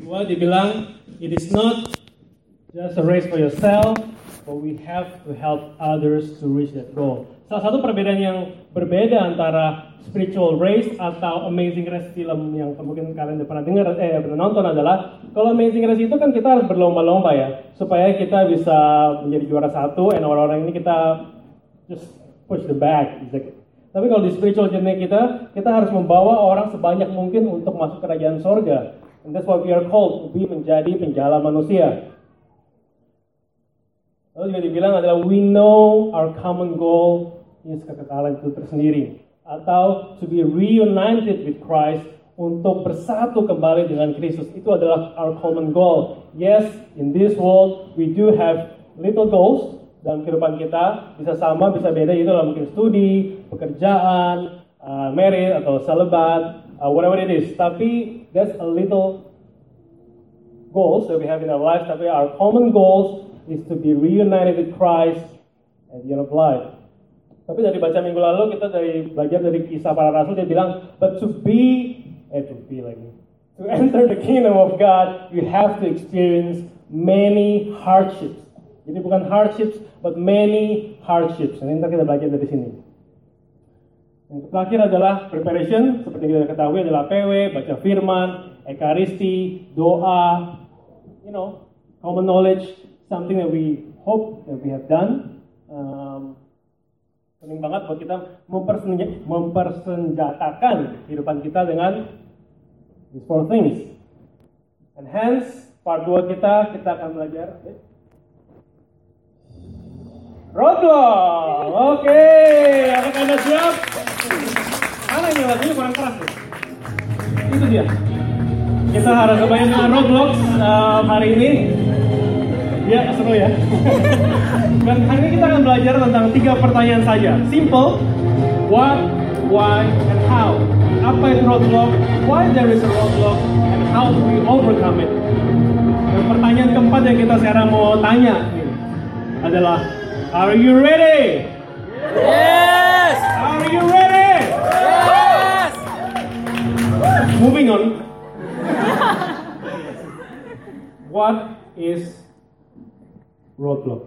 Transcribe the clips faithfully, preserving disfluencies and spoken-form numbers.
dua dibilang, it is not just a race for yourself, but we have to help others to reach that goal. Salah satu perbedaan yang berbeda antara spiritual race atau Amazing Race film yang mungkin kalian udah pernah dengar, eh pernah nonton adalah kalau Amazing Race itu kan kita harus berlomba-lomba ya supaya kita bisa menjadi juara satu, and orang-orang ini kita just push the back. Tapi kalau di spiritual journey kita, kita harus membawa orang sebanyak mungkin untuk masuk kerajaan sorga. And that's what we are called, to be menjadi penjala manusia. Lalu juga dibilang adalah we know our common goal is kekekalan itu tersendiri, atau to be reunited with Christ, untuk bersatu kembali dengan Kristus. Itu adalah our common goal. Yes, in this world we do have little goals dalam kehidupan kita, bisa sama, bisa beda, itu dalam mungkin studi, pekerjaan, uh, married atau celibat, uh, whatever it is. Tapi that's a little goals that we have in our lives. Tapi our common goals is to be reunited with Christ at the end of life. Tapi dari baca minggu lalu kita dari belajar dari kisah para rasul, dia bilang, but to be, eh to be lagi, to enter the kingdom of God, you have to experience many hardships. Jadi bukan hardships, but many hardships. Nanti kita belajar dari sini. Yang terakhir adalah preparation, seperti kita ketahui adalah P W, baca firman, ekaristi, doa, you know, common knowledge, something that we hope that we have done. Um, penting banget buat kita mempersenja- mempersenjatakan kehidupan kita dengan these four things. And hence, part dua kita, kita akan belajar okay. Roadblock. Oke, okay. Apakah Anda siap? Mana ini lagunya kurang keras tuh? Itu dia. Kita harus kebayang dengan roadblock uh, hari ini. Ya, seru ya. Dan hari ini kita akan belajar tentang tiga pertanyaan saja. Simple, what, why, and how. Apa itu roadblock? Why there is a roadblock? And how do we overcome it? Dan pertanyaan keempat yang kita sekarang mau tanya adalah, are you ready? Yes! Are you ready? Yes! Moving on. What is roadblocks?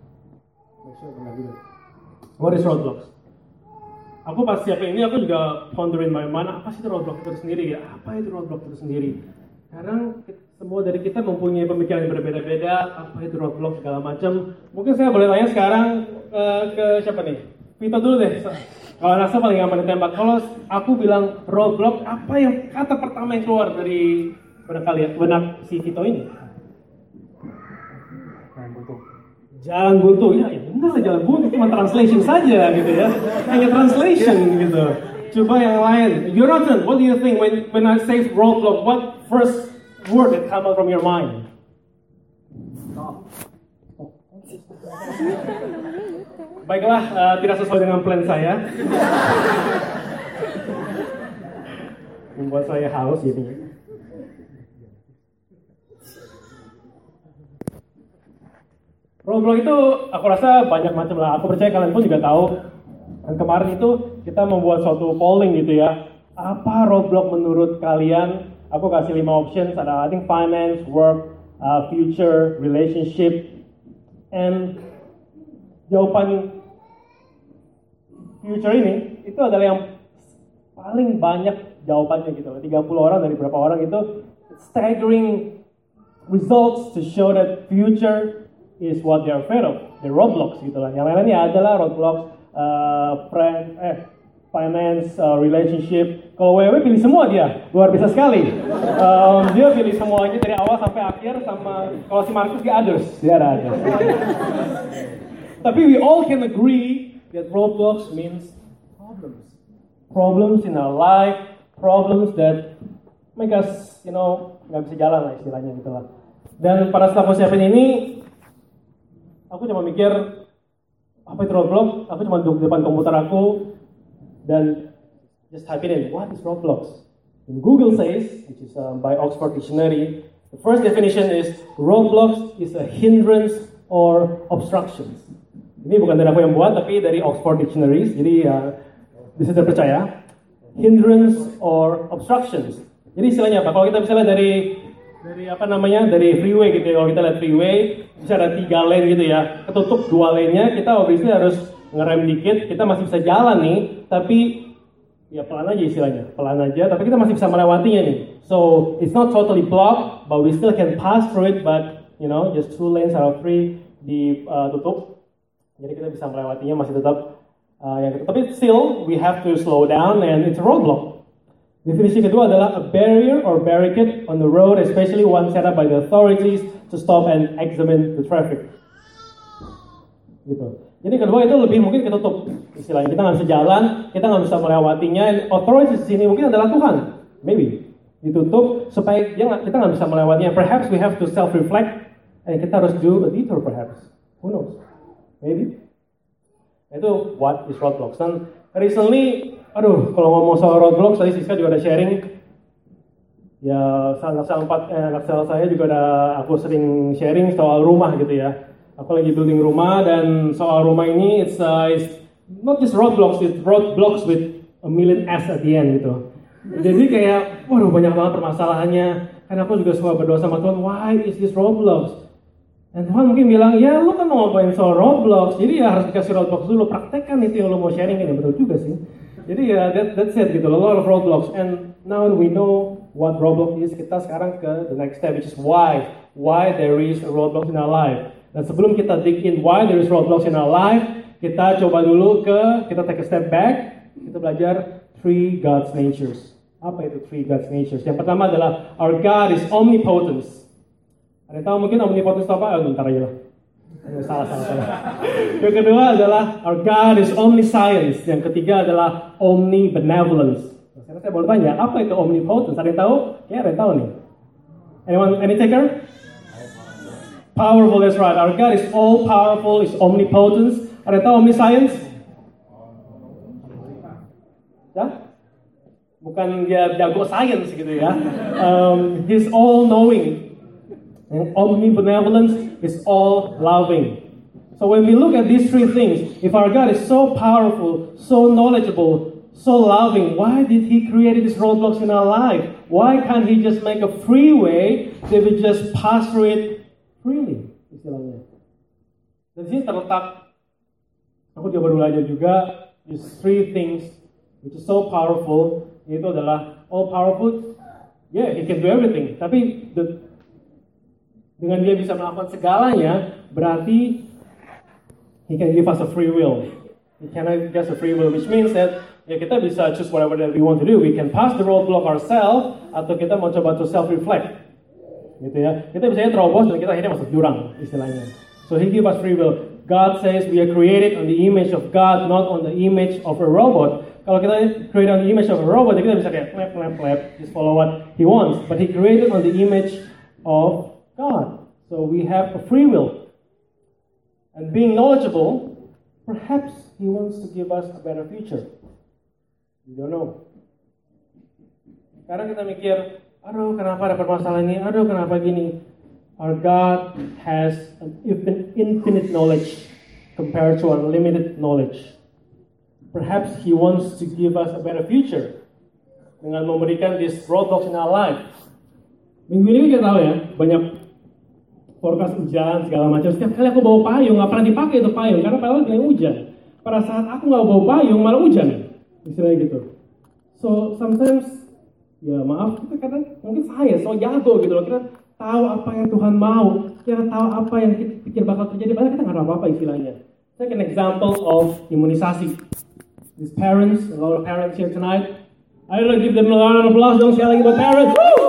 What is roadblocks? Aku pas siapin ini, aku juga pondering my mind, apa sih itu roadblock itu sendiri ya? Apa itu roadblock itu sendiri? Karena semua dari kita mempunyai pemikiran yang berbeda-beda, apa itu roadblock segala macam. Mungkin saya boleh tanya sekarang uh, ke siapa nih? Vito dulu deh. Kalau rasa paling gampang ditembak. Kalau aku bilang roadblock, apa yang kata pertama yang keluar dari benak kalian, benak si Vito ini? Jalan buntu. Jalan buntu, ya, ya benar lah jalan buntu, cuma translation saja gitu ya. Hanya translation gitu. Coba yang lain. Jonathan, what do you think when when I say roadblock? What first word that come out from your mind? Stop. Baiklah, uh, tidak sesuai dengan plan saya. Membuat saya haus jadinya. Roadblock itu aku rasa banyak macam lah. Aku percaya kalian pun juga tahu. Dan kemarin itu kita membuat suatu polling gitu ya. Apa roadblock menurut kalian? Aku kasih lima options. Ada I think finance, work, uh, future, relationship, and jawaban future ini itu adalah yang paling banyak jawabannya gitu. tiga puluh orang dari berapa orang itu staggering results to show that future is what they are afraid of. The roadblocks gitu lah. Yang lainnya adalah roadblocks uh, friend, eh, finance, uh, relationship. Kalau W W pilih semua dia, luar biasa sekali. Um, dia pilih semuanya dari awal sampai akhir, sama kalau si Marcus di others, dia ada others. Tapi we all can agree that roadblocks means problems. Problems in our life, problems that make us, you know, nggak bisa jalan lah istilahnya gitu lah. Dan pada setelah persiapan ini, aku cuma mikir, apa itu roadblock? Aku cuma duduk di depan komputer aku, dan just type in, what is roadblocks? And Google says, which is uh, by Oxford Dictionary, the first definition is, roadblocks is a hindrance or obstructions. Ini bukan dari aku yang buat, tapi dari Oxford Dictionaries, jadi uh, bisa terpercaya. Hindrance or obstructions. Jadi istilahnya apa? Kalau kita misalnya dari dari apa namanya, dari freeway gitu ya. Kalau kita lihat freeway, bisa ada tiga lane gitu ya. Ketutup dua lane-nya, kita obviously harus ngerem dikit. Kita masih bisa jalan nih, tapi ya pelan aja istilahnya, pelan aja. Tapi kita masih bisa melewatinya nih. So it's not totally blocked, but we still can pass through it. But you know, just two lanes are free ditutup. Jadi kita bisa melewatinya masih tetap uh, yang tapi still we have to slow down and it's a roadblock. Definisi kedua adalah a barrier or barricade on the road, especially one set up by the authorities to stop and examine the traffic. Gitu. Jadi kedua itu lebih mungkin ketutup istilahnya, kita nggak bisa jalan, kita nggak bisa melewatinya. And authorities di sini mungkin adalah Tuhan, maybe ditutup supaya dia gak, kita nggak bisa melewatinya. Perhaps we have to self-reflect and kita harus do a detour perhaps. Who knows? Maybe. Itu what is roadblocks. Dan recently, aduh, kalau ngomong soal roadblocks, tadi Siska juga ada sharing. Ya, anak sel empat, eh, anak sel saya juga ada, aku sering sharing soal rumah gitu ya. Aku lagi building rumah dan soal rumah ini, it's, uh, it's not just roadblocks, it's roadblocks with a million S at the end gitu. Jadi kayak, waduh banyak banget permasalahannya. Kan aku juga suka berdoa sama Tuhan, why is this roadblocks? Dan Tuhan mungkin bilang, ya lu kan mau ngomongin soal roadblocks, jadi ya harus dikasih roadblocks dulu, praktekkan itu yang lu mau sharing ini, betul juga sih. Jadi ya that, that's it gitu, a lot of roadblocks. And now we know what roadblock is, kita sekarang ke the next step, which is why. Why there is a roadblock in our life. Dan sebelum kita dig in why there is roadblocks in our life, kita coba dulu ke, kita take a step back, kita belajar three God's natures. Apa itu three God's natures? Yang pertama adalah, our God is omnipotent. Ada yang tahu mungkin omnipotence itu apa? Oh, bentar aja lah. Salah, salah, salah. Yang kedua adalah our God is omniscience. Yang ketiga adalah omnibenevolence. Nah, sekarang saya mau tanya, apa itu omnipotence? Ada yang tahu? Ya, ada yang tahu nih. Anyone, any taker? Powerful, that's right. Our God is all powerful, is omnipotence. Ada yang tahu omniscience? Ya? Bukan dia jago science gitu ya. Um, he's all knowing. And omnibenevolence is all loving. So when we look at these three things, if our God is so powerful, so knowledgeable, so loving, why did He create these roadblocks in our life? Why can't He just make a free way that we just pass through it freely? Istilahnya. Dan sini terletak, aku coba belajar juga, these three things which is so powerful, yaitu adalah all powerful, yeah, He can do everything. Tapi the dengan dia bisa melakukan segalanya, berarti He can give us a free will. He can give us a free will, which means that ya kita bisa choose whatever that we want to do. We can pass the roadblock ourselves, atau kita mau coba to self-reflect. Gitu ya. Kita bisa terobos dan kita akhirnya masuk jurang, istilahnya. So He give us free will. God says we are created on the image of God, not on the image of a robot. Kalau kita created on the image of a robot, kita bisa kayak flap, flap, flap, just follow what He wants. But He created on the image of God. So we have a free will. And being knowledgeable, perhaps He wants to give us a better future. We don't know. Karena kita mikir, aduh kenapa ada permasalahan ini, aduh kenapa gini. Our God has an infinite knowledge compared to unlimited knowledge. Perhaps He wants to give us a better future dengan memberikan this roadblocks in our life. Minggu ini kita tahu ya, banyak forecast hujan segala macam. Setiap kali aku bawa payung, nggak pernah dipakai itu payung karena padahal lagi hujan. Pada saat aku nggak bawa payung malah hujan, istilahnya gitu. So sometimes, ya maaf, kita kadang mungkin saya so jago gitu loh, kita tahu apa yang Tuhan mau, kita tahu apa yang kita pikir bakal terjadi, padahal kita nggak tahu apa-apa istilahnya. Take an example of imunisasi. These parents, a lot of parents here tonight. Ayo give them a round of applause dong sekali lagi buat parents. Woo!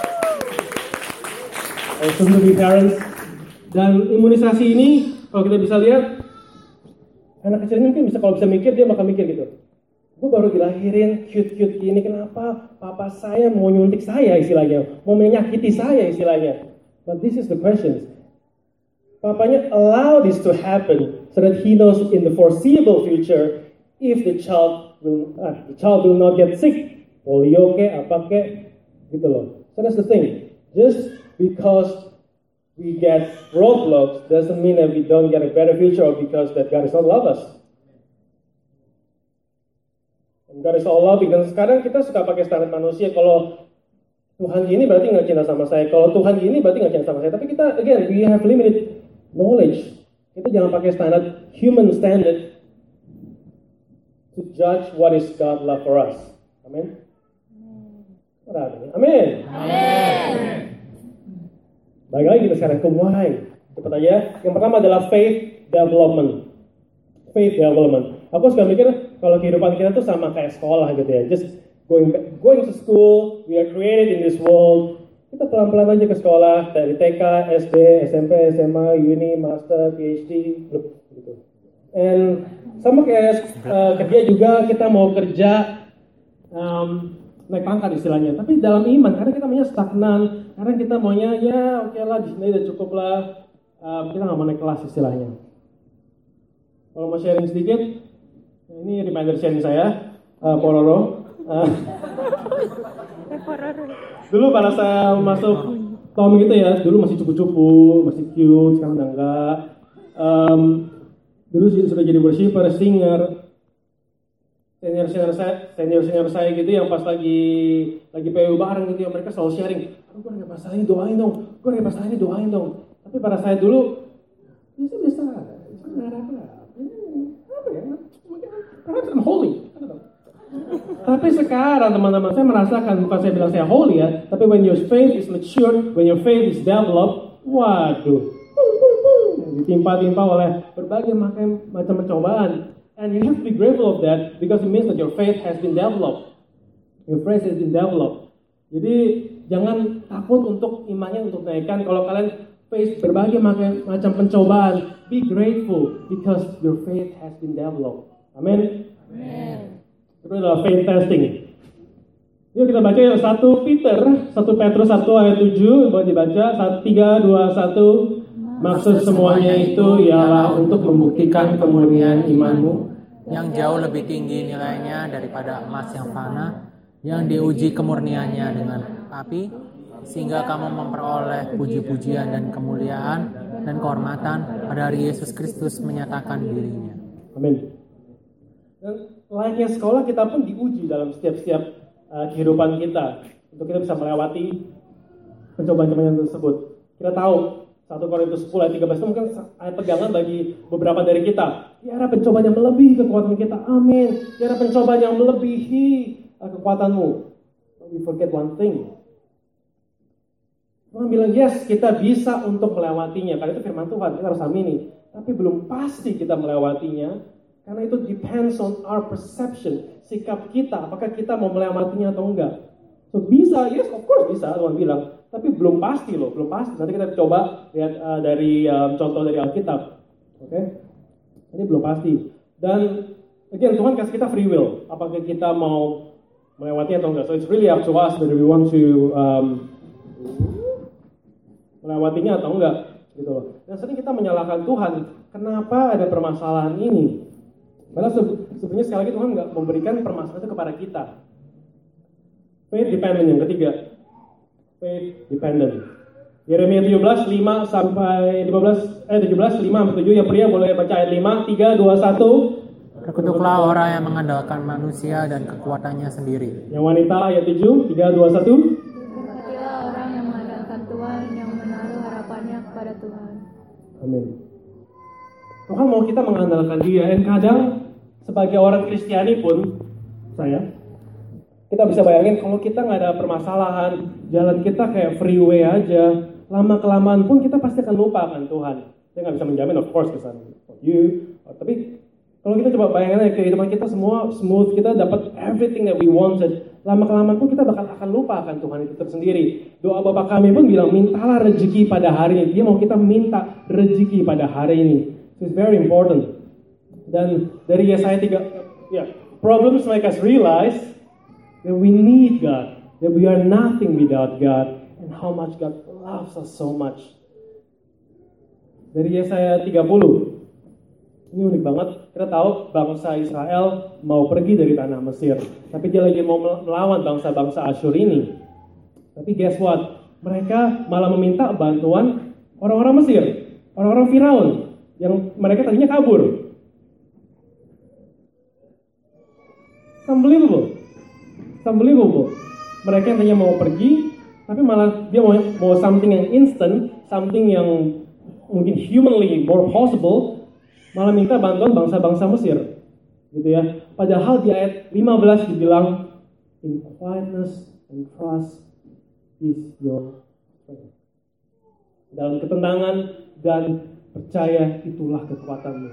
Soon to be parents. Dan imunisasi ini, kalau kita bisa lihat, anak kecil ini mungkin bisa kalau bisa mikir, dia bakal mikir gitu. Gue baru dilahirin, cute-cute gini, kenapa papa saya mau nyuntik saya istilahnya, mau menyakiti saya istilahnya. But this is the question. Papanya allow this to happen so that he knows in the foreseeable future if the child will, uh, the child will not get sick, polio ke, apa ke, gitu loh. So that's the thing. Just because we get roadblocks doesn't mean that we don't get a better future or because that God is not love us. And God is all loving. Dan sekarang kita suka pakai standar manusia. Kalau Tuhan gini berarti nggak cinta sama saya. Kalau Tuhan gini berarti nggak cinta sama saya. Tapi kita, again, we have limited knowledge. Kita jangan pakai standar, human standard, to judge what is God love for us. Amin. Amin. Amin. Baik lagi kita sekarang ke why. Cepat aja. Yang pertama adalah faith development. Faith development. Aku suka mikir kalau kehidupan kita tuh sama kayak sekolah gitu ya. Just going back, going to school, we are created in this world. Kita pelan-pelan aja ke sekolah dari T K, S D, S M P, S M A, uni, master, P H D, gitu. And sama kayak uh, kerja juga kita mau kerja um, naik pangkat istilahnya. Tapi dalam iman karena kita maunya stagnan, karena kita maunya ya oke okay lah di sini udah cukup lah. Um, kita nggak mau naik kelas istilahnya. Kalau mau sharing sedikit, ini reminder sharing saya, uh, Pororo. Uh, dulu pada saya masuk Tom gitu ya, dulu masih cupu-cupu, masih cute, sekarang udah enggak. Um, dulu sudah jadi worshipper, singer, senior senior saya, senior senior saya gitu yang pas lagi lagi P U bareng gitu, yang mereka selalu sharing, aduh gue ada masalah ini doain dong, gue ada masalah ini doain dong. Tapi pada saya dulu, bisa bisa, nggak ada apa, apa ya, perhaps I'm holy. Tapi sekarang teman-teman saya merasakan, bukan saya bilang saya holy ya, tapi when your faith is mature, when your faith is developed, waduh, ditimpa-timpa oleh berbagai macam macam pencobaan. And you have to be grateful of that because it means that your faith has been developed. Your faith has been developed. Jadi jangan takut untuk imannya untuk naikkan. Kalau kalian face berbagai macam macam pencobaan, be grateful because your faith has been developed. Amin. Amen. Itu adalah faith testing. Yuk kita baca ya, satu Peter, satu Petrus satu ayat tujuh, boleh dibaca, tiga, dua, satu. Maksud semuanya itu ialah untuk membuktikan kemurnian imanmu yang jauh lebih tinggi nilainya daripada emas yang fana, yang diuji kemurniannya dengan api, sehingga kamu memperoleh puji-pujian dan kemuliaan dan kehormatan pada hari Yesus Kristus menyatakan dirinya. Amin. Dan layaknya sekolah kita pun diuji dalam setiap-setiap uh, kehidupan kita untuk kita bisa melewati pencobaan-pencobaan tersebut. Kita tahu satu Korintus sepuluh ayat tiga belas itu mungkin ayat pegangan bagi beberapa dari kita. Ya ada pencobaan yang melebihi kekuatan kita. Amin. Ya ada pencobaan yang melebihi uh, kekuatanmu. But we forget one thing. Tuhan bilang yes, kita bisa untuk melewatinya. Karena itu firman Tuhan, kita harus amini. Tapi belum pasti kita melewatinya. Karena itu depends on our perception, sikap kita, apakah kita mau melewatinya atau enggak. So bisa, yes of course bisa, Tuhan bilang. Tapi belum pasti loh, belum pasti. Nanti kita coba lihat uh, dari um, contoh dari Alkitab. Oke, okay? Ini belum pasti. Dan again, Tuhan kasih kita free will. Apakah kita mau melewatinya atau enggak. So it's really up to us whether we want to um, melewatinya atau enggak. Gitu loh. Dan sering kita menyalahkan Tuhan, kenapa ada permasalahan ini? Padahal sebenarnya sekali lagi Tuhan nggak memberikan permasalahan itu kepada kita. Faith dependent yang ketiga. Faith dependent. Yeremia tujuh belas, lima sampai lima belas, eh tujuh belas, lima sampai tujuh. Yang pria boleh baca ayat lima, tiga, dua, satu. Terkutuklah orang yang mengandalkan manusia dan kekuatannya sendiri. Yang wanita ayat tujuh, tiga, dua, satu. Berkatilah orang yang mengandalkan Tuhan, yang menaruh harapannya kepada Tuhan. Amin. Tuhan mau kita mengandalkan Dia. Dan kadang sebagai orang Kristiani pun, saya, kita bisa bayangin kalau kita nggak ada permasalahan, jalan kita kayak freeway aja, lama-kelamaan pun kita pasti akan lupa akan Tuhan. Saya nggak bisa menjamin, of course, kesan you. Tapi kalau kita coba bayangin aja kehidupan kita semua smooth, kita dapat everything that we wanted, lama-kelamaan pun kita bakal akan lupa akan Tuhan itu tersendiri. Doa Bapa kami pun bilang, mintalah rezeki pada hari ini. Dia mau kita minta rezeki pada hari ini. It's very important. Dan dari Yesaya tiga, ya, problems make us realize that we need God, that we are nothing without God, and how much God loves us so much. Dari Yesaya tiga puluh, ini unik banget. Kita tahu bangsa Israel mau pergi dari tanah Mesir, tapi dia lagi mau melawan bangsa-bangsa Asyur ini. Tapi guess what? Mereka malah meminta bantuan orang-orang Mesir, orang-orang Firaun, yang mereka tadinya kabur. Unbelievable. Unbelievable. Mereka yang tadinya mau pergi, tapi malah dia mau, mau something yang instant, something yang mungkin humanly more possible, malah minta bantuan bangsa-bangsa Mesir, gitu ya. Padahal di ayat lima belas dibilang, in quietness and trust is your strength. Dalam ketenangan dan percaya itulah kekuatanmu.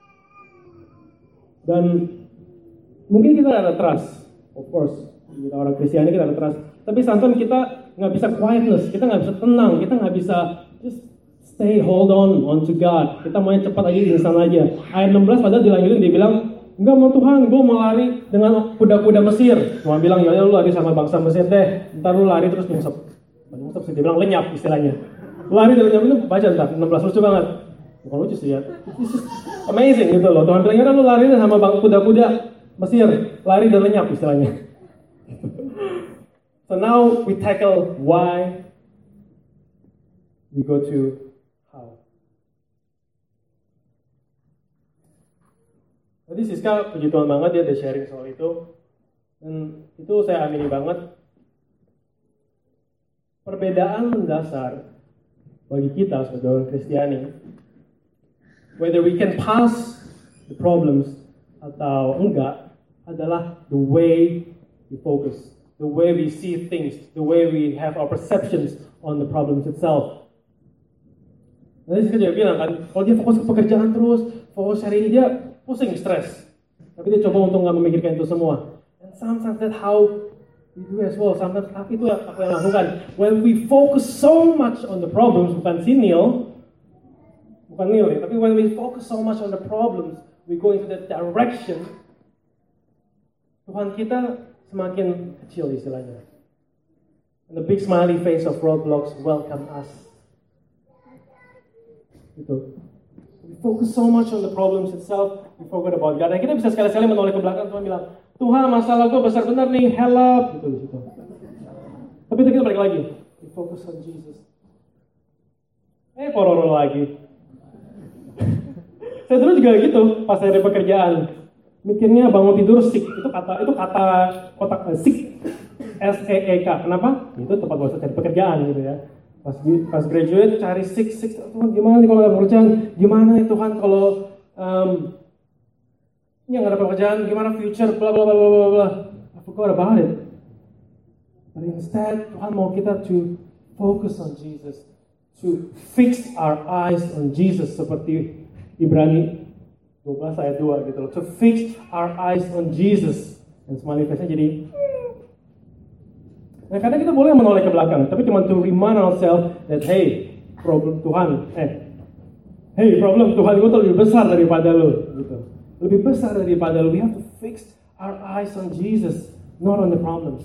Dan mungkin kita ada trust, of course, kita orang Kristiani kita ada trust. Tapi sometimes kita nggak bisa quietness, kita nggak bisa tenang, kita nggak bisa just stay hold on on to God. Kita maunya cepat aja, instan aja. Ayat enam belas padahal dilanjutin dia bilang, enggak mau Tuhan, gue mau lari dengan kuda-kuda Mesir. Cuma bilang, ya lu lari sama bangsa Mesir deh, ntar lu lari terus nyungsep. Nyungsep sih, dia bilang lenyap istilahnya. Lari dan lenyap itu baca ntar, enam belas lucu banget. Bukan lucu sih ya, this is amazing gitu loh. Tuhan bilang, ya lu lari sama bang kuda-kuda Mesir, lari dan lenyap istilahnya. So now we tackle why, we go to how. Tadi Siska puji Tuhan banget, dia ada sharing soal itu. Dan itu saya amini banget. Perbedaan mendasar bagi kita sebagai orang Kristiani, whether we can pass the problems atau enggak, adalah the way we focus, the way we see things, the way we have our perceptions on the problems itself. Nanti Siska juga bilang kan, kalau dia fokus ke pekerjaan terus, fokus hari ini, dia pusing, stres. Tapi dia coba untuk nggak memikirkan itu semua. And sometimes that's how we do as well. Sometimes tapi itu aku yang lakukan. When we focus so much on the problems, bukan si Neil, bukan Neil ya, tapi when we focus so much on the problems, we go into that direction. Tuhan kita semakin kecil istilahnya. And the big smiley face of roadblocks welcome us. Itu. We focus so much on the problems itself, we forget about God. Dan kita bisa sekali-sekali menoleh ke belakang, Tuhan bilang, Tuhan masalah gue besar benar nih, help. Gitu di situ. Tapi itu kita balik lagi, we focus on Jesus. Eh, pororo lagi. Saya dulu juga gitu, pas saya ada pekerjaan, mikirnya bangun tidur sick, itu kata itu kata kotak uh, sick, S E E K. Kenapa? Itu tempat gue cari pekerjaan gitu ya. Pas pas graduate cari sick sick, Tuhan gimana nih kalau nggak pekerjaan? Gimana nih Tuhan kalau um, ya nggak ada pekerjaan? Gimana future? Bla bla bla bla bla bla. I forgot about it. But instead Tuhan mau kita to focus on Jesus, to fix our eyes on Jesus seperti Ibrani dua belas ayat dua gitu loh. To fix our eyes on Jesus. Dan smiley face-nya jadi. Nah, kadang kita boleh menoleh ke belakang, tapi cuma to remind ourselves that hey, problem Tuhan, eh, hey, problem Tuhan itu lebih besar daripada lo, gitu. Lebih besar daripada lo. We have to fix our eyes on Jesus, not on the problems.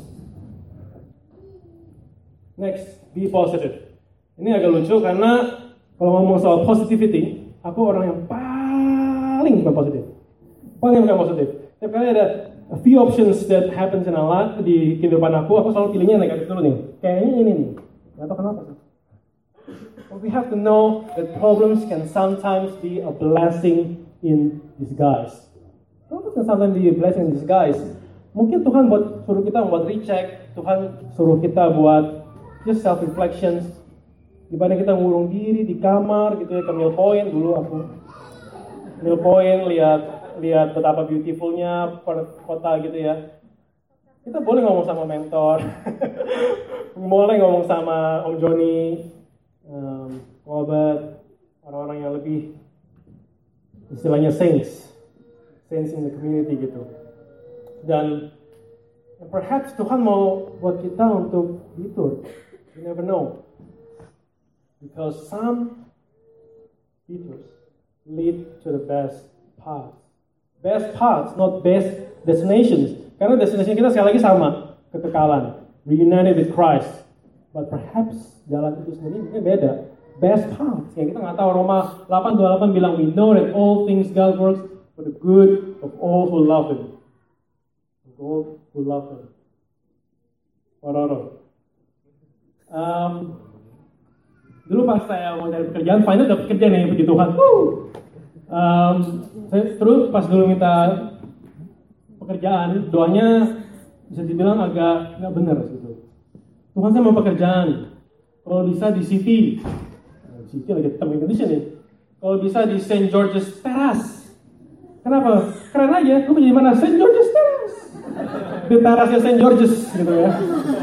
Next, be positive. Ini agak lucu karena kalau ngomong soal positivity, aku orang yang paling bukan positif, paling bukan positif. Setiap kali ada a few options that happens in our life, di kehidupan aku, aku selalu pilihnya negatif dulu nih. Kayaknya ini nih. Gak tau kenapa sih. But we have to know that problems can sometimes be a blessing in disguise. Problems can sometimes be a blessing in disguise. Mungkin Tuhan buat suruh kita buat recheck, Tuhan suruh kita buat just self-reflections. Dibanding kita ngurung diri di kamar gitu ya, ke Mill Point dulu aku. Mill Point lihat lihat betapa beautifulnya kota gitu ya. Kita boleh ngomong sama mentor, boleh ngomong sama Om Joni, um, Robert, orang-orang yang lebih istilahnya saints, saints in the community gitu. Dan perhaps Tuhan mau buat kita untuk detour. You never know, because some detours lead to the best path. Best paths, not best destinations. Karena destination kita sekali lagi sama, kekekalan, reunited with Christ. But perhaps jalan itu sendiri mungkin beda. Best paths, yang kita nggak tahu. Roma delapan dua puluh delapan bilang, we know that all things God works for the good of all who love Him. All who love Him. Waroro. Um, dulu pas saya mau cari pekerjaan, final dapat kerja nih, puji Tuhan. Woo! Um, terus pas dulu minta pekerjaan, doanya bisa dibilang agak nggak benar gitu. Tuhan saya mau pekerjaan. Kalau bisa di City. Nah, City lagi term Indonesia nih. Kalau bisa di Saint George's Terrace. Kenapa? Keren aja. Lu menjadi mana? Saint George's Terrace. Di terasnya Saint George's gitu ya.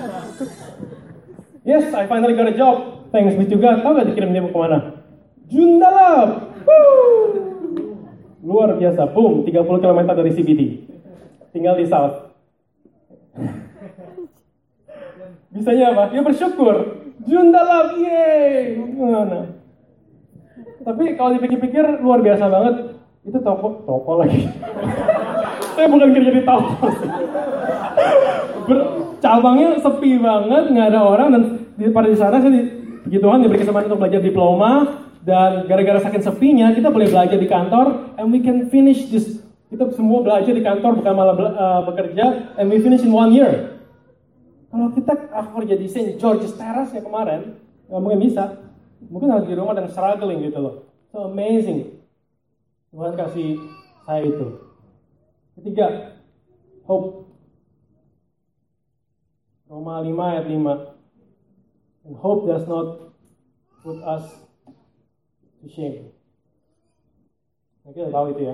Yes, I finally got a job. Thanks be to God. Tahu gak dikirim dia mau kemana? Joondalup. Woo! Luar biasa. Boom, tiga puluh kilometer dari C B D. Tinggal di South. Bisanya apa? Ya bersyukur. Joondalup, yeay. Gimana? Tapi kalau dipikir-pikir luar biasa banget. Itu toko, toko lagi. Saya bukan kerja di toko. Ber- cabangnya sepi banget, nggak ada orang, dan di, pada di sana saya di, puji Tuhan diberi kesempatan untuk belajar diploma, dan gara-gara saking sepinya kita boleh belajar di kantor, and we can finish this. Kita semua belajar di kantor bukan malah be, uh, bekerja, and we finish in one year. Kalau kita aku kerja di Saint George's Terrace ya kemarin, nggak mungkin bisa. Mungkin harus di rumah dan struggling gitu loh. So amazing. Tuhan kasih saya itu. Ketiga, hope. Roma lima ayat lima. And hope does not put us to shame. Nah, kita tahu itu ya.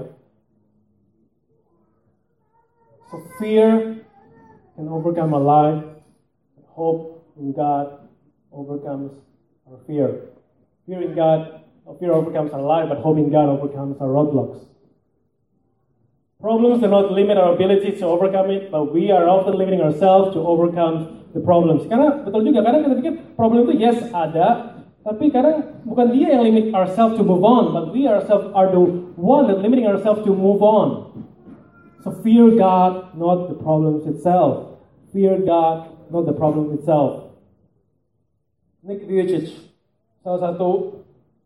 So fear can overcome our life. Hope in God overcomes our fear. Fear in God, fear overcomes our life, but hope in God overcomes our roadblocks. Problems do not limit our ability to overcome it, but we are often limiting ourselves to overcome the problems. Karena betul juga, kadang kita pikir problem itu yes ada, tapi kadang bukan dia yang limit ourselves to move on, but we ourselves are the one that limiting ourselves to move on. So fear God, not the problems itself. Fear God, not the problem itself. Nick Vujicic, salah satu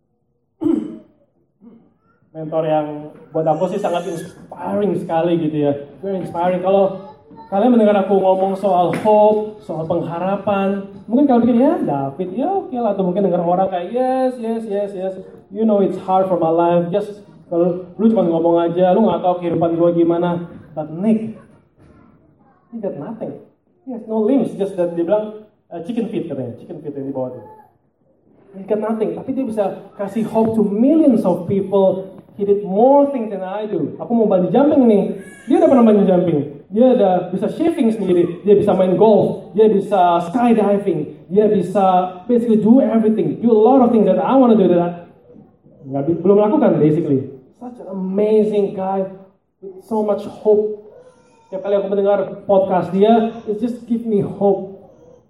mentor yang buat aku sih sangat inspiring sekali gitu ya. Very inspiring. Kalau kalian mendengar aku ngomong soal hope, soal pengharapan, mungkin kalian pikir ya David, ya oke okay lah. Atau mungkin dengar orang kayak yes, yes, yes, yes. You know it's hard for my life. Just kalau lu cuma ngomong aja, lu nggak tahu kehidupan gue gimana. But Nick, he got nothing. He has no limbs. Just that dia bilang uh, chicken feet katanya, chicken feet yang di bawah dia. He got nothing. Tapi dia bisa kasih hope to millions of people. He did more things than I do. Aku mau bungee jumping nih. Dia udah pernah bungee jumping. Dia udah bisa shaving sendiri. Dia bisa main golf. Dia bisa skydiving. Dia bisa basically do everything. Do a lot of things that I want to do that nggak belum lakukan basically. Such an amazing guy with so much hope. Setiap kali aku mendengar podcast dia, it just give me hope.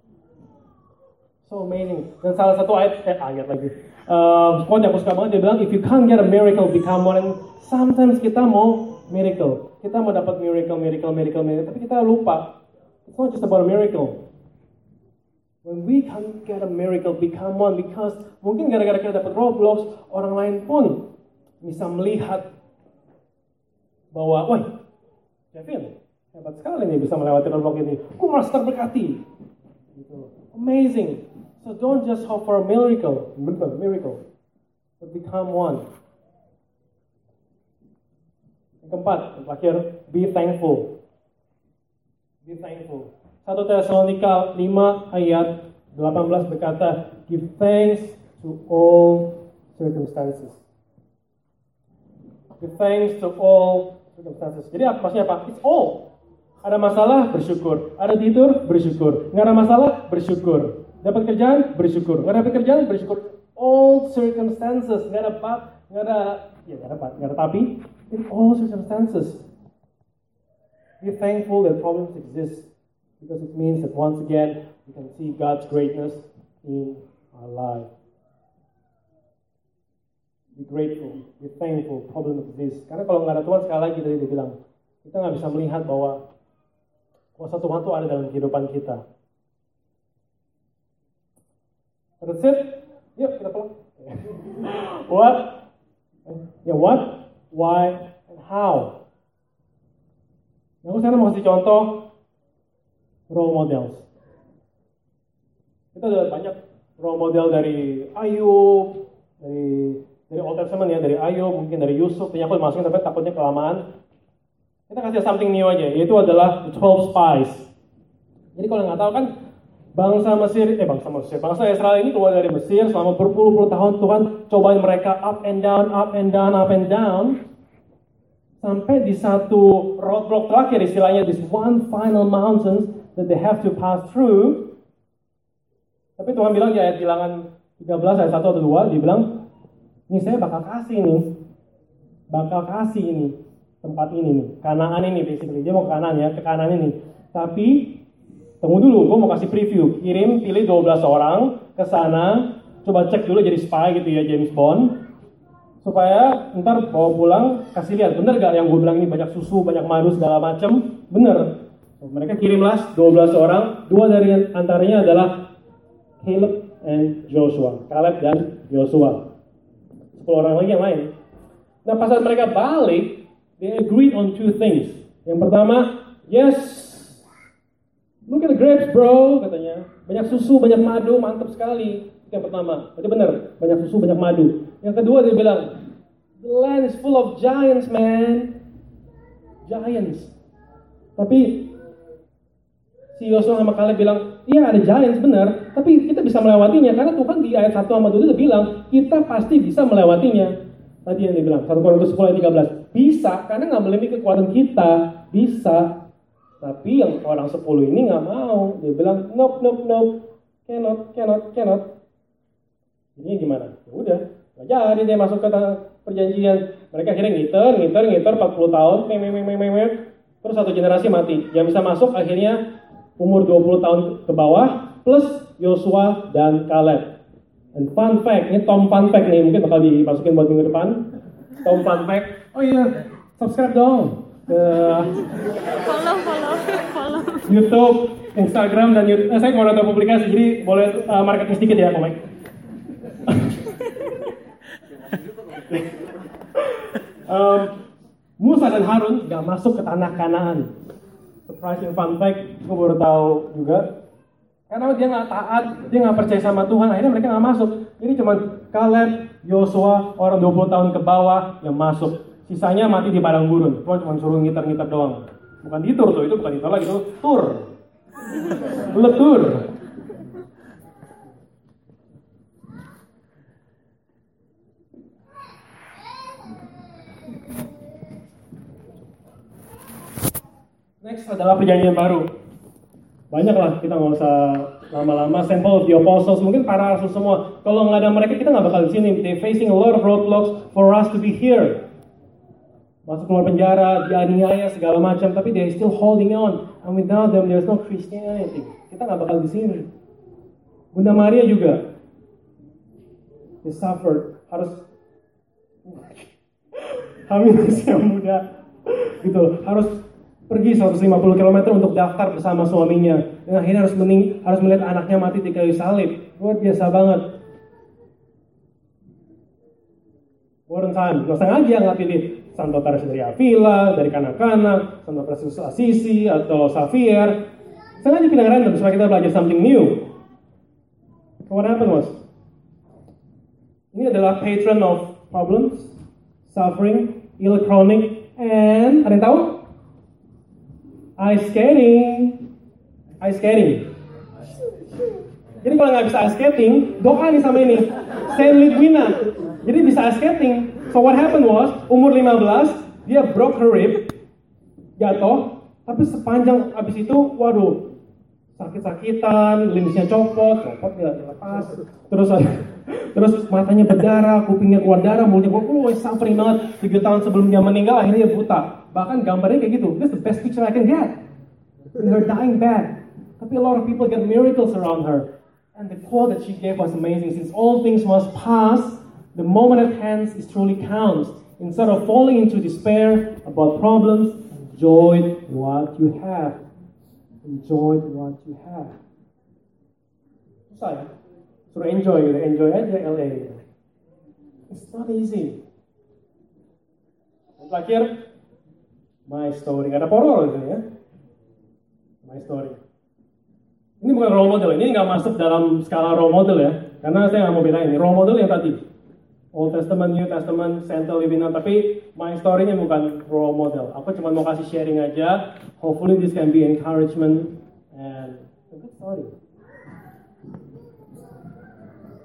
So amazing. Dan salah satu ayat, eh ayat lagi. Uh, quote yang aku suka banget, dia bilang, if you can't get a miracle, become one. And sometimes kita mau miracle. Kita mau dapat miracle, miracle, miracle, miracle. Tapi kita lupa. It's not just about a miracle. When we can't get a miracle, become one. Because mungkin gara-gara kita dapat roadblocks, orang lain pun bisa melihat bahwa, wah, Kevin, hebat sekali nih bisa melewati roadblock ini. Aku merasa terberkati. Gitu. Amazing. So don't just hope for a miracle, miracle, but become one. Yang keempat, yang terakhir, be thankful. Be thankful. satu Tesalonika lima ayat delapan belas berkata, give thanks to all circumstances. Give thanks to all circumstances. Jadi apa maksudnya apa? It's all. Ada masalah, bersyukur. Ada tidur, bersyukur. Nggak ada masalah, bersyukur. Dapat kerjaan, bersyukur. Nggak dapat kerjaan, bersyukur. All circumstances. Nggak ada pak, nggak ada, ya nggak ada pak, nggak ada tapi. In all circumstances. Be thankful that problems exist. Because it means that once again, we can see God's greatness in our life. Be grateful, be thankful, problems exist. Karena kalau nggak ada Tuhan, sekali lagi tadi dia bilang, kita nggak bisa melihat bahwa kuasa Tuhan itu ada dalam kehidupan kita. That's it. Yuk, kita pulang. What? Ya, yeah, what, why, and how. Yang sekarang mau kasih contoh role models. Kita ada banyak role model dari Ayub, dari dari Old Testament ya, dari Ayub, mungkin dari Yusuf. Yang aku masukin tapi takutnya kelamaan. Kita kasih something new aja, yaitu adalah the twelve spies. Jadi kalau nggak tahu kan, bangsa Mesir, eh bangsa Mesir, bangsa Israel ini keluar dari Mesir selama berpuluh-puluh tahun Tuhan cobain mereka up and down, up and down, up and down. Sampai di satu roadblock terakhir istilahnya, this one final mountain that they have to pass through. Tapi Tuhan bilang di ayat Bilangan tiga belas ayat satu atau dua, dia bilang, ini saya bakal kasih nih, bakal kasih ini, tempat ini nih, Kanaan ini basically, dia mau ke kanan ya, ke kanan ini. Tapi, tunggu dulu, gue mau kasih preview, kirim, pilih dua belas orang ke sana, coba cek dulu jadi spy gitu ya, James Bond, supaya ntar bawa pulang, kasih lihat, bener gak yang gue bilang ini banyak susu, banyak madu, segala macem, bener. Mereka kirimlah dua belas orang, dua dari antaranya adalah Caleb and Joshua, Caleb dan Joshua. sepuluh orang lagi yang lain. Nah, pas saat mereka balik, they agreed on two things. Yang pertama, yes, look at the grapes bro, katanya. Banyak susu, banyak madu, mantap sekali. Itu yang pertama. Berarti benar, banyak susu, banyak madu. Yang kedua dia bilang, the land is full of giants, man. Giants. Tapi si Yosua sama Kaleb bilang, iya ada giants benar, tapi kita bisa melewatinya karena Tuhan di ayat satu sama dua itu bilang kita pasti bisa melewatinya. Tadi yang dia bilang satu Korintus sepuluh ayat tiga belas, bisa karena nggak melebihi kekuatan kita, bisa. Tapi yang orang sepuluh ini nggak mau, dia bilang nope nope nope, cannot cannot cannot. Jadi gimana? Ya udah, nggak jadi dia masuk ke perjanjian. Mereka akhirnya ngiter ngiter ngiter empat puluh tahun, mem mem mem mem, terus satu generasi mati. Yang bisa masuk akhirnya umur dua puluh tahun ke bawah, plus Yosua dan Caleb. And fun fact, ini Tom fun fact nih, mungkin bakal dimasukin buat minggu depan. Tom fun fact, oh iya, subscribe dong. Uh, Follow, follow, follow. YouTube, Instagram, dan YouTube. Eh, saya mau nonton publikasi, jadi boleh uh, marketing sedikit ya, Komeng. um, Musa dan Harun gak masuk ke tanah Kanaan. Surprising fun fact, gue baru tahu juga. Karena dia nggak taat, dia nggak percaya sama Tuhan, akhirnya mereka nggak masuk. Jadi cuma Caleb, Yosua, orang dua puluh tahun ke bawah yang masuk. Sisanya mati di padang gurun. Tuhan cuma suruh ngiter-ngiter doang. Bukan di tour tuh, itu bukan di tour lagi, itu tour. Letur. Next adalah perjanjian baru. Banyaklah, kita nggak usah lama-lama. Sample of the Apostles, mungkin para rasul semua. Kalau nggak ada mereka, kita nggak bakal di sini. They facing a lot of roadblocks for us to be here. Masuk keluar penjara, dianiaya segala macam, tapi they still holding on. And without them, there's no Christianity. Kita nggak bakal di sini. Bunda Maria juga, they suffered, harus hamil usia muda, gitu, harus pergi seratus lima puluh kilometer untuk daftar bersama suaminya. Dan akhirnya harus mening, harus melihat anaknya mati di kayu salib. Luar biasa banget. Warren Time, nggak sengaja nggak pilih Santo Teresa dari Avila, dari kanak-kanak, Santo Teresa Assisi, atau Xavier. Sengaja pilih random supaya kita belajar something new. What happened was, ini adalah patron of problems, suffering, ill chronic, and ada yang tahu? Ice skating, ice skating. Jadi kalau nggak bisa ice skating, doa nih sama ini, Saint Lidwina. Jadi bisa ice skating. So what happened was, umur lima belas, dia broke her rib, jatuh, tapi sepanjang abis itu, waduh, sakit-sakitan, lindisnya copot, copot nggak dilepas, terus terus matanya berdarah, kupingnya keluar darah, mulutnya keluar, oh, suffering banget. Tiga tahun sebelum dia meninggal, akhirnya dia buta. Bahkan gambarnya kayak gitu. That's the best picture I can get. In her dying bed. Tapi a lot of people get miracles around her. And the quote that she gave was amazing. Since all things must pass, the moment at hand is truly counts. Instead of falling into despair about problems, enjoy what you have. Enjoy what you have. Susah ya? Suruh enjoy gitu. Enjoy aja L A. It's not easy. Dan terakhir, My Story. Gak ada poror gitu ya. My Story. Ini bukan role model. Ini nggak masuk dalam skala role model ya. Karena saya nggak mau bedain. Role model yang tadi. Old Testament, New Testament, Saint Livina. Tapi My Story-nya bukan role model. Aku cuma mau kasih sharing aja. Hopefully this can be encouragement and a good story.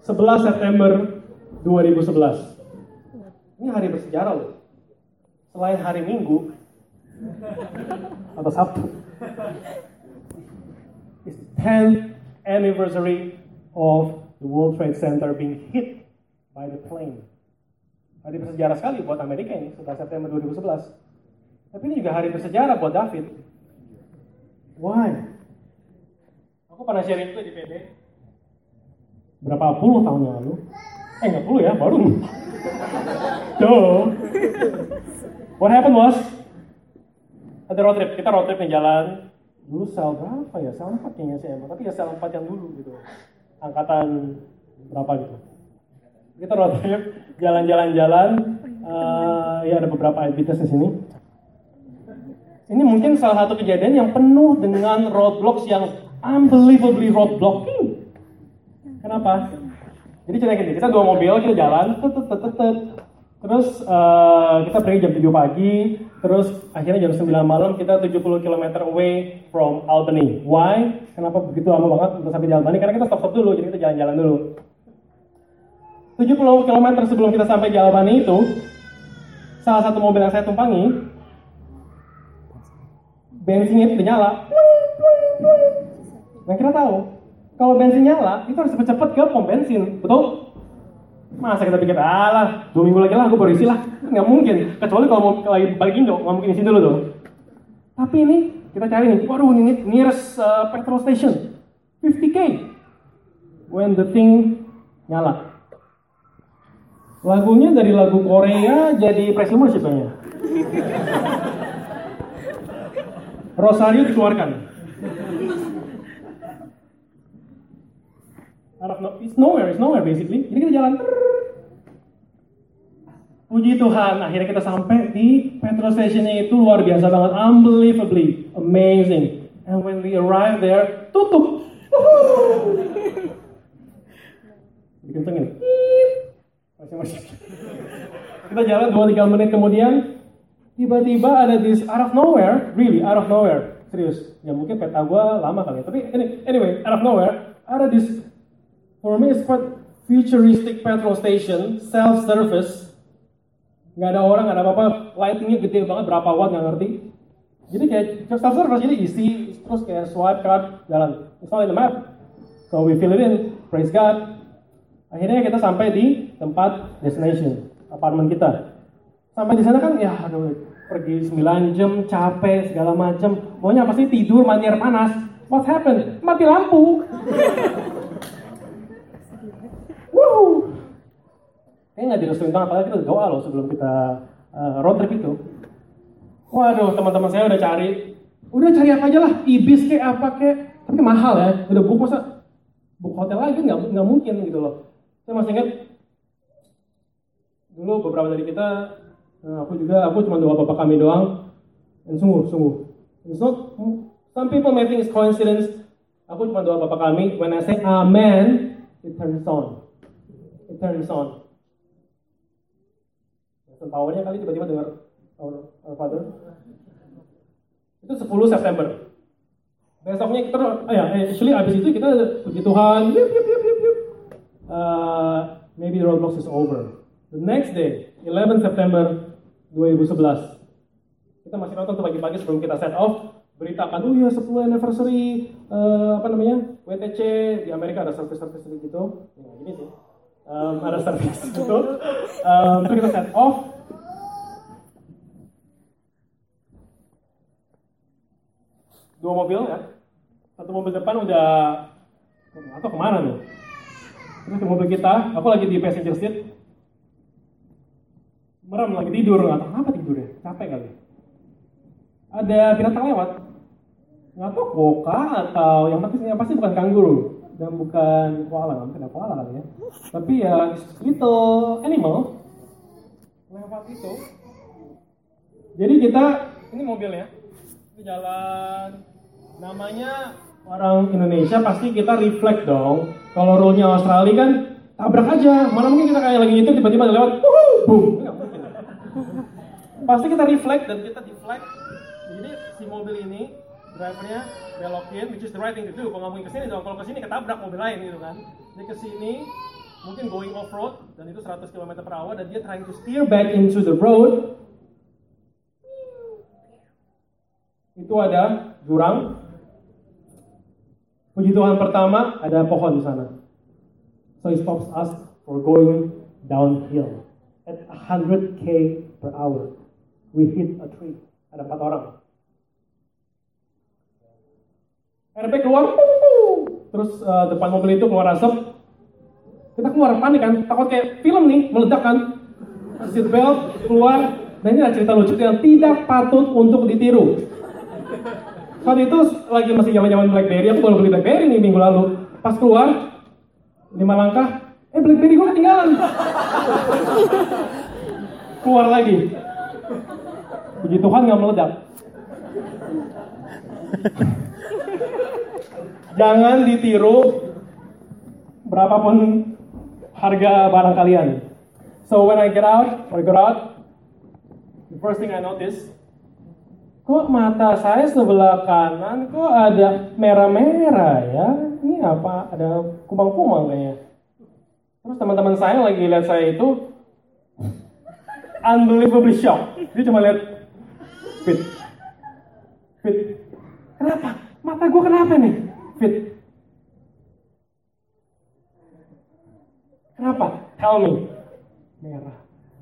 sebelas September dua ribu sebelas. Ini hari bersejarah loh. Selain hari Minggu atau Sabtu. It's the tenth anniversary of the World Trade Center being hit by the plane. Hari bersejarah sekali buat Amerika ini, sebelas September dua ribu sebelas. Tapi ini juga hari bersejarah buat David. Why? Aku pernah share itu di P D. Berapa puluh tahun yang lalu? Eh nggak puluh ya, baru. Duh. What happened was, ada road trip, kita road trip nih jalan. Dulu sel berapa ya? Sel empat kayaknya sih emang, tapi ya sel empat yang dulu gitu. Angkatan berapa gitu. Kita road trip, jalan-jalan-jalan. Uh, ya ada beberapa eyewitness di sini. Ini mungkin salah satu kejadian yang penuh dengan roadblocks yang unbelievably roadblocking. Kenapa? Jadi cerita gini, kita dua mobil, kita jalan, tet, tet, tet, tet. Terus uh, kita pergi jam tujuh pagi, terus akhirnya jam sembilan malam kita tujuh puluh kilometer away from Albany. Why? Kenapa begitu lama banget untuk sampai di Albany? Karena kita stop-stop dulu, jadi kita jalan-jalan dulu. tujuh puluh kilometer sebelum kita sampai di Albany itu, salah satu mobil yang saya tumpangi, bensinnya itu udah nyala. Nah kita tahu, kalau bensin nyala, itu harus cepet-cepet ke pom bensin, betul? Masa kita pikir, alah, dua minggu lagi lah aku baru isi lah. Nggak mungkin, kecuali kalau mau lagi balik Indo, nggak mungkin isi dulu dong. Tapi ini, kita cari nih, waduh ini nearest uh, petrol station, fifty K. When the thing nyala. Lagunya dari lagu Korea jadi praise and worship kayaknya. Rosario dikeluarkan. It's nowhere, it's nowhere basically. Jadi kita jalan. Puji Tuhan, akhirnya kita sampai di petrol stationnya itu luar biasa banget, unbelievably amazing. And when we arrive there, tutup. Dikencengin. Masih-masih. Kita jalan dua tiga menit kemudian, tiba-tiba ada this out of nowhere, really out of nowhere, serius. Ya mungkin peta gue lama kali ya, tapi anyway, out of nowhere, ada this, for me it's quite futuristic petrol station, self-service, nggak ada orang, nggak ada apa-apa, lightingnya gede banget, berapa watt nggak ngerti. Jadi kayak self-service, jadi isi, terus kayak swipe card, jalan. It's not in the map, so we fill it in, praise God. Akhirnya kita sampai di tempat destination, apartemen kita. Sampai di sana kan, ya aduh, pergi sembilan jam, capek, segala macam. Maunya pasti tidur, mandi air panas. What happened? Mati lampu. Wuh. Kayaknya nggak direstuin banget, apalagi kita doa loh sebelum kita uh, road trip itu. Waduh, teman-teman saya udah cari. Udah cari apa aja lah, Ibis kayak apa kayak. Tapi mahal ya, udah book masa book hotel lagi nggak nggak mungkin gitu loh. Saya masih ingat dulu beberapa dari kita, nah aku juga, aku cuma doa bapak kami doang, dan sungguh, sungguh. It's not, some people may think it's coincidence. Aku cuma doa bapak kami. When I say amen, it turns on, it turns on. Dan powernya kali tiba-tiba dengar our, our Father. Itu sepuluh September. Besoknya kita, oh ya, actually abis itu kita puji Tuhan. Yip, yip, yip, yip, yip. Uh, maybe the roadblocks is over. The next day, eleven September dua ribu sebelas, kita masih nonton tuh pagi-pagi sebelum kita set off, beritakan, oh ya sepuluh anniversary, uh, apa namanya, W T C, di Amerika ada service-service gitu, ya gini sih, um, ada service gitu, um, terus kita set off, dua mobil ya, satu mobil depan udah, atau kemana nih? Terus ke mobil kita, aku lagi di passenger seat, merem lagi tidur, nggak tahu apa tidurnya, capek kali. Ada binatang lewat, nggak tahu koka atau yang pasti yang pasti bukan kanguru dan bukan koala, nggak mungkin koala kali ya. Tapi ya little animal lewat itu. Jadi kita, ini mobilnya, ini jalan, namanya orang Indonesia pasti kita reflect dong. Kalau rule-nya Australia kan tabrak aja. Mana mungkin kita kayak lagi nyetir tiba-tiba lewat, wuh, boom. Nggak mungkin. Pasti kita reflect dan kita deflect. Jadi si mobil ini drivernya belokin, which is the right thing to do. Kalau nggak mungkin kesini dong. Kalau kesini ketabrak mobil lain gitu kan. Dia kesini, mungkin going off road dan itu seratus kilometer per hour dan dia trying to steer back into the road. Itu ada jurang. Puji Tuhan, pertama ada pohon di sana. So he stops us for going downhill at one hundred kilometer per hour. We hit a tree. Ada empat orang. Airbag keluar, terus uh, depan mobil itu keluar asap. Kita keluar panik kan, takut kayak film nih, meledak kan. Seat belt keluar, dan ini adalah cerita lucu yang tidak patut untuk ditiru. Saat itu lagi masih zaman-zaman BlackBerry, aku baru beli BlackBerry nih minggu lalu. Pas keluar, lima langkah, eh BlackBerry gue ketinggalan. Keluar lagi. Puji Tuhan nggak meledak. Jangan ditiru berapapun harga barang kalian. So when I get out, or I got out, the first thing I notice, kok mata saya sebelah kanan kok ada merah-merah ya? Ini apa? Ada kumang-kumang kayaknya. Terus teman-teman saya lagi lihat saya itu unbelievably shocked. Dia cuma lihat, Fit, Fit, kenapa? Mata gue kenapa nih? Fit, kenapa? Tell me. Merah.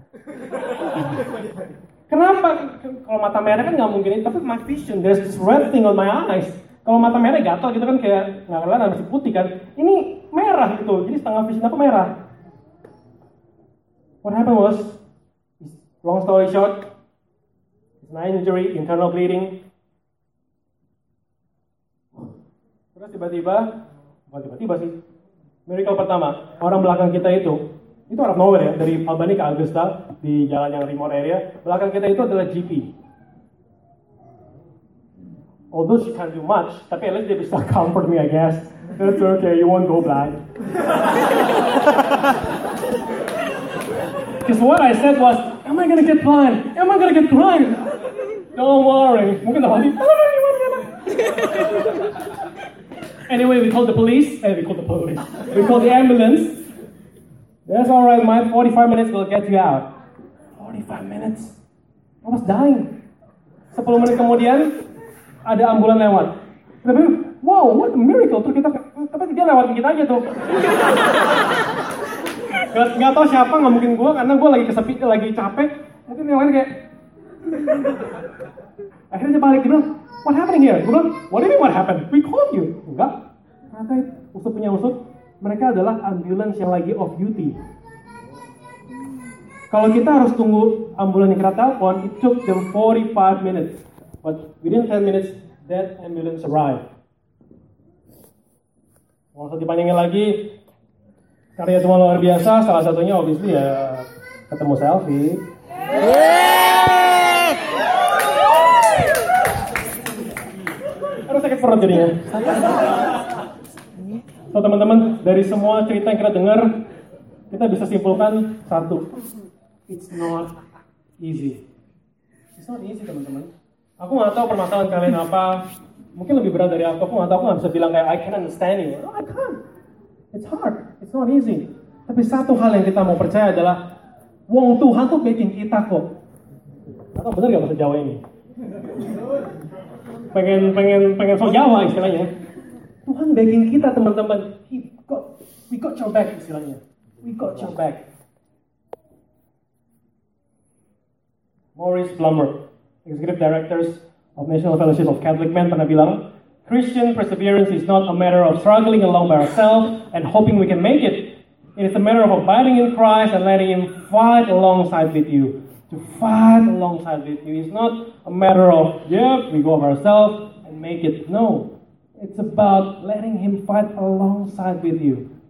Kenapa? Kalau mata merah kan nggak mungkin, tapi my vision, there's this red thing on my eyes. Kalau mata merah gatal gitu kan kayak nggak kelihatan, masih putih kan. Ini merah gitu, jadi setengah vision aku merah. What happened was, long story short, it's an injury, internal bleeding. Terus tiba-tiba, bukan tiba-tiba sih, miracle pertama, orang belakang kita itu, itu out of nowhere ya, dari Albany ke Augusta, di jalan yang remote area, belakang kita itu adalah G P. Although she can't do much, tapi at least dia bisa comfort me, I guess. That's okay, you won't go blind. Because what I said was, am I gonna get blind? Am I gonna get blind? Don't worry. Mungkin tadi. Anyway, we called the police. Eh, we called the police. We called the ambulance. That's all right, Mike. forty-five minutes will get you out. forty-five minutes. I was dying. sepuluh menit kemudian ada ambulan lewat. Kita bilang, wow, what a miracle. Terus kita, tapi dia lewatin kita aja tuh. Gak, gak tau siapa, gak mungkin gue, karena gue lagi kesepi, lagi capek. Mungkin yang lain kayak, akhirnya dia balik, dia bilang, what happening here? Gue bilang, what do you mean what happened? We called you. Enggak, ternyata usut punya usut, mereka adalah ambulans yang lagi off duty. Kalau kita harus tunggu ambulans yang kita telepon, it took them forty-five minutes. But within ten minutes, that ambulance arrived. Mau usah dibandingin lagi, karya Tuhan luar biasa, salah satunya obviously ya ketemu selfie. Aduh sakit perut jadinya. So teman-teman, dari semua cerita yang kita dengar, kita bisa simpulkan satu, it's not easy. It's not easy teman-teman. Aku nggak tahu permasalahan kalian apa, mungkin lebih berat dari aku. Aku nggak tahu, aku nggak bisa bilang kayak I can understand you. No, I can't. It's hard. It's not easy. Tapi satu hal yang kita mau percaya adalah, wong Tuhan tuh backing kita kok. Atau bener gak bahasa Jawa ini? Pengen pengen pengen so Jawa istilahnya. Tuhan backing kita teman-teman. He got, we got your back istilahnya. We got your back. Maurice Plummer, Executive Director of National Fellowship of Catholic Men, pernah bilang, Christian perseverance is not a matter of struggling along by ourselves and hoping we can make it. It is a matter of abiding in Christ and letting Him fight alongside with you. To fight alongside with you. It's not a matter of, yeah, we go of ourselves and make it. No. It's about letting Him fight alongside with you.